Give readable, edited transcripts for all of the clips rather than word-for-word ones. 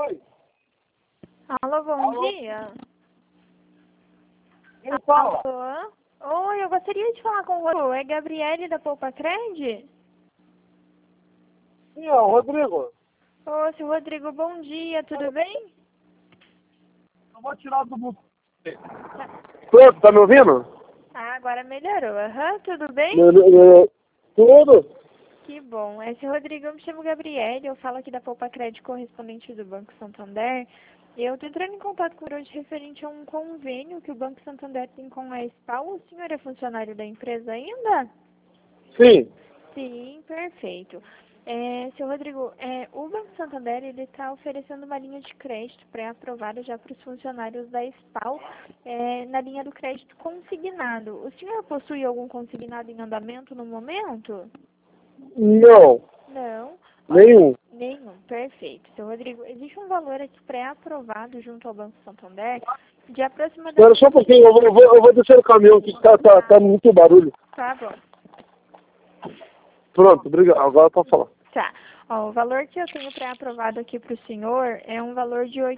Alô, bom dia. Quem fala? Alô? Oi, eu gostaria de falar com você. É Gabriele da Poupa Cred? Sim, ó, Rodrigo. Ô, seu Rodrigo, bom dia, tudo bem? Eu vou tirar do mundo. Pronto, tá me ouvindo? Ah, agora melhorou. Aham, tudo bem? Tudo? Que bom. Esse Rodrigo, eu me chamo Gabriele, eu falo aqui da Poupa Cred, correspondente do Banco Santander. Eu tô entrando em contato com hoje referente a um convênio que o Banco Santander tem com a SPAL. O senhor é funcionário da empresa ainda? Sim. Sim, perfeito. Seu Rodrigo, o Banco Santander ele está oferecendo uma linha de crédito pré-aprovada já para os funcionários da SPAL, na linha do crédito consignado. O senhor possui algum consignado em andamento no momento? Não. Não. Nenhum. Nenhum, perfeito. Seu Rodrigo, existe um valor aqui pré-aprovado junto ao Banco Santander de aproximadamente... Espera só um pouquinho, eu vou descer o caminhão aqui que tá muito barulho. Tá bom. Pronto, obrigado. Agora pode falar. Tá. Ó, o valor que eu tenho pré-aprovado aqui para o senhor é um valor de R$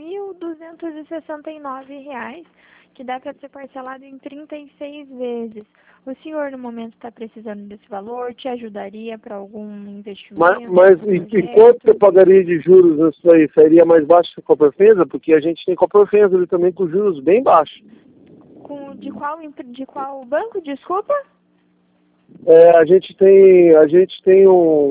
8.269, que dá para ser parcelado em 36 vezes. O senhor, no momento, está precisando desse valor? Te ajudaria para algum investimento? Mas e quanto você pagaria de juros nisso aí? Seria mais baixo que a Copperfesa? Porque a gente tem Copperfesa ali também com juros bem baixos. De qual banco, desculpa? A gente tem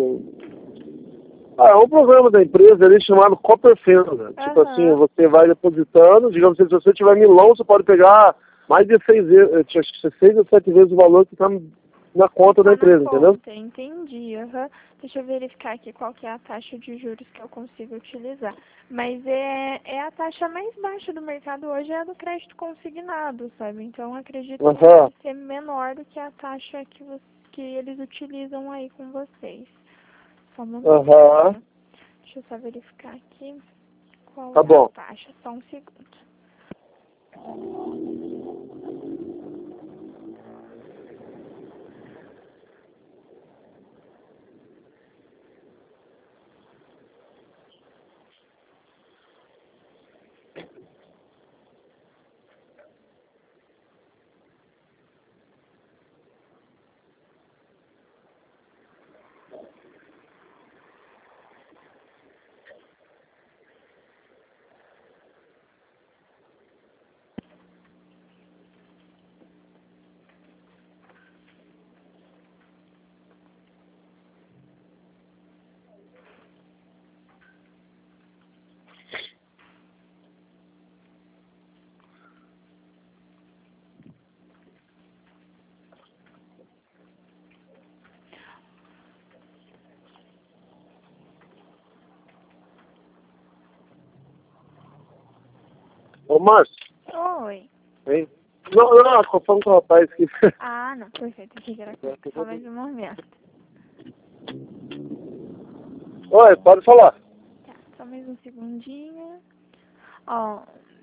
um programa da empresa ali chamado Copperfesa. Tipo assim, Aham. você vai depositando, digamos assim, se você tiver milão, você pode pegar mais de 6 vezes, acho que 6 ou 7 vezes o valor que está na conta da empresa, entendeu? Entendi. Aham. Deixa eu verificar aqui qual que é a taxa de juros que eu consigo utilizar. Mas é a taxa mais baixa do mercado hoje, é a do crédito consignado, sabe? Então acredito que Aham. deve ser menor do que a taxa que eles utilizam aí com vocês. Só um momento. Aham. Deixa eu só verificar aqui qual Tá é a bom. taxa. Só um segundo. Ô, Márcio. Oi. Hein? Não, tô falando com o rapaz aqui. Ah, não. Perfeito. Achei que era só mais um momento. Oi, pode falar. Tá, só mais um segundinho. Ó.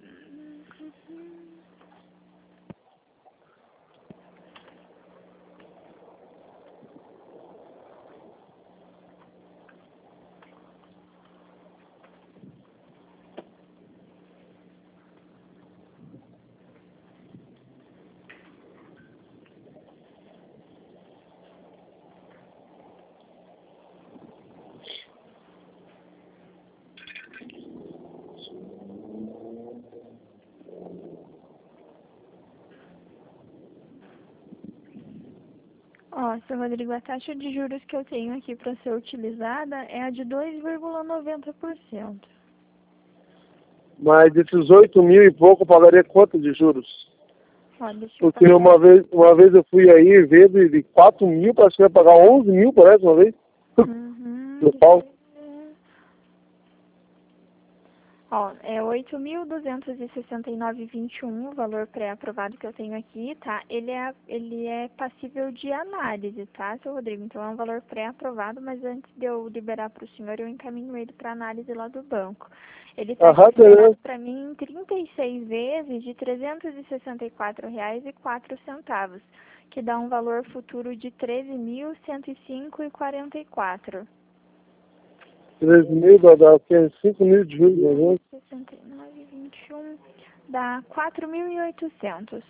Ó, seu Rodrigo, a taxa de juros que eu tenho aqui para ser utilizada é a de 2,90%. Mas desses 8 mil e pouco, eu pagaria quanto de juros? Ó, deixa eu Porque passar. uma vez eu fui aí ver de 4 mil, parece que ia pagar 11 mil, parece, uma vez. No Deixa pau. eu ver. Ó, é 8.269,21 o valor pré-aprovado que eu tenho aqui, tá? Ele é passível de análise, tá, seu Rodrigo? Então é um valor pré-aprovado, mas antes de eu liberar para o senhor, eu encaminho ele para análise lá do banco. Ele está Aham, liberado beleza. para mim em 36 vezes de R$ 364,04, que dá um valor futuro de R$ 13.105,44. 3.000 dá 5.000 de juros, né? 69,21 dá 4.800.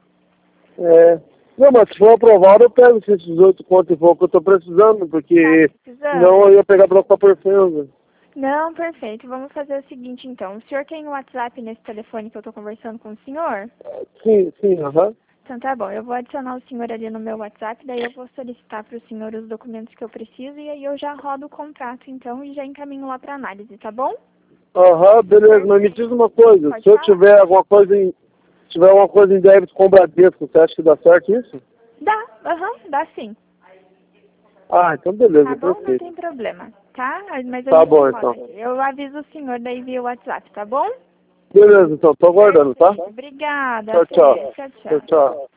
Não, mas se for aprovado, eu pego esses 18 conto e pouco que eu tô precisando, porque Tá precisando? senão eu ia pegar pela Coperfenza. Não, perfeito. Vamos fazer o seguinte, então. O senhor tem o WhatsApp nesse telefone que eu tô conversando com o senhor? Sim, aham. Então tá bom, eu vou adicionar o senhor ali no meu WhatsApp, daí eu vou solicitar para o senhor os documentos que eu preciso e aí eu já rodo o contrato então e já encaminho lá para análise, tá bom? Aham, beleza, mas me diz uma coisa, Pode se eu falar. tiver alguma coisa em débito com o Bradesco, você acha que dá certo isso? Dá, dá sim. Ah, então beleza, Tá bom? Não perfeito. tem problema, tá? Mas a Tá gente bom, roda então. aqui. Eu aviso o senhor daí via WhatsApp, tá bom? Beleza, então, tô aguardando, tá? Obrigada, Tchau, até. tchau. Tchau, Tchau, tchau. tchau.